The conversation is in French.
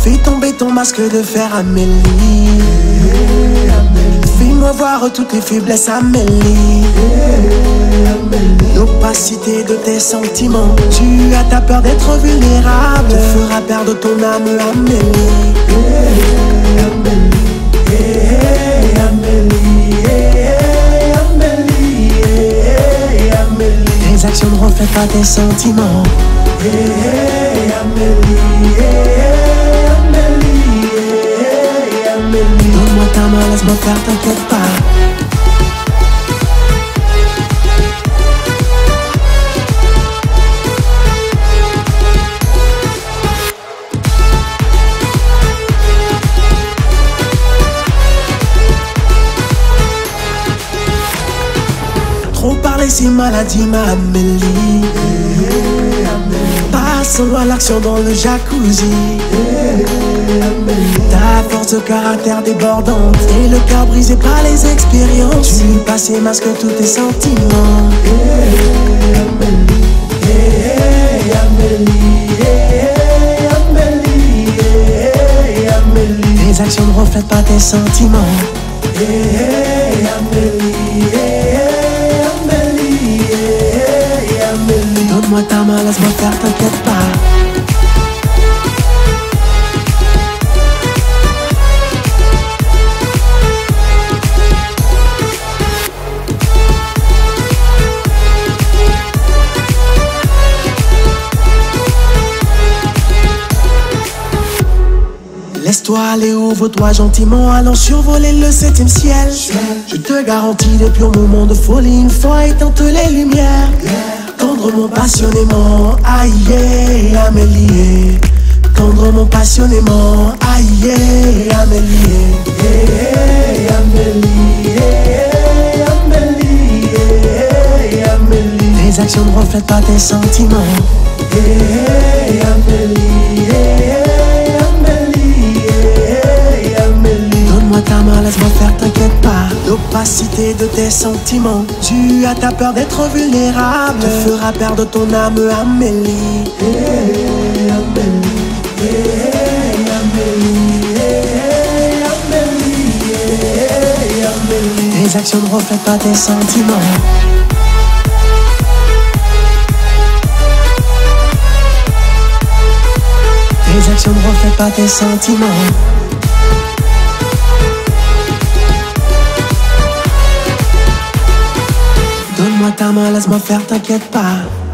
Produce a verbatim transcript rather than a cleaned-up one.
Fais tomber ton masque de fer, Amélie. Fais-moi voir toutes les faiblesses, Amélie. L'opacité de tes sentiments, tu as ta peur d'être vulnérable, te fera perdre ton âme, Amélie. Tes actions ne reflètent pas tes sentiments. Donne-moi ta main, laisse-moi faire, t'inquiète pas. Trop parler, c'est maladie, ma Amélie. Passons à l'action dans le jacuzzi. Ta force de caractère débordante et le cœur brisé par les expériences. Tu passes et masques tous tes sentiments. Tes actions ne reflètent pas tes sentiments. Donne-moi ta main, laisse-moi faire, t'inquiète pas. Laisse-toi aller, ouvre-toi gentiment, allons survoler le septième ciel. Je te garantis des purs moments de folie, une fois éteinte les lumières. Tendrement, passionnément, aïe, Amélie. Tendrement, passionnément, aïe, Amélie. Tes actions ne reflètent pas tes sentiments. Donne-moi ta main, laisse-moi faire, t'inquiète pas. L'opacité de tes sentiments, tu as ta peur d'être vulnérable, te fera perdre ton âme, Amélie. Tes actions ne reflètent pas tes sentiments. Tes actions ne reflètent pas tes sentiments. Donne-moi ta main, laisse-moi faire, t'inquiète pas.